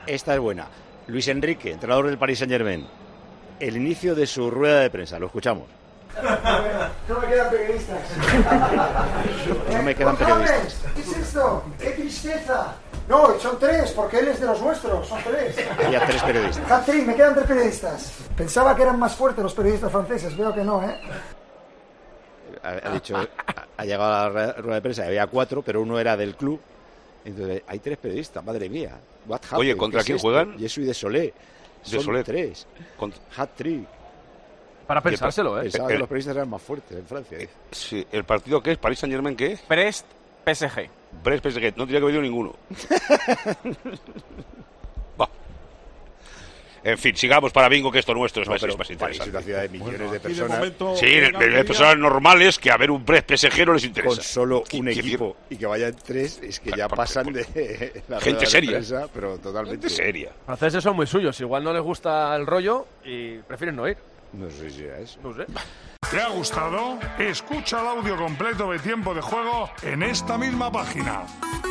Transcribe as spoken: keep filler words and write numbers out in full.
Esta es buena. Luis Enrique, entrenador del Paris Saint-Germain. El inicio de su rueda de prensa. Lo escuchamos. No me quedan periodistas. No me quedan periodistas. ¿Qué es esto? ¡Qué tristeza! No, son tres, porque él es de los nuestros, son tres. Había tres periodistas. Hat-trick, me quedan tres periodistas. Pensaba que eran más fuertes los periodistas franceses, veo que no, ¿eh? Ha, ha dicho, ha, ha llegado a la rueda de prensa, había cuatro, pero uno era del club. Entonces, hay tres periodistas, madre mía. What Oye, ¿contra quién juegan? Jesús y de Solé. Son de Solé. tres. Cont- Hat-trick. Para pensárselo, ¿eh? Pensaba el, que los periodistas eran más fuertes en Francia. ¿eh? Sí, ¿el partido qué es? ¿Paris Saint-Germain qué es? Brest P S G. Brest P S G. No tenía que haber ido ninguno. Bah. En fin, sigamos para Bingo, que esto nuestro es No, más, pero es más París interesante. es una ciudad de millones Bueno, de aquí de personas. momento, Sí, de, de- de personas normales que a ver un Brest P S G no les interesa. Con solo ¿Qué- un qué equipo y que vayan tres, es que ya Porque- pasan de la Gente rueda de seria. prensa, pero totalmente. Gente seria. Los franceses son muy suyos, igual no les gusta el rollo y prefieren no ir. No sé si era eso. No sé. ¿Te ha gustado? Escucha el audio completo de Tiempo de Juego en esta misma página.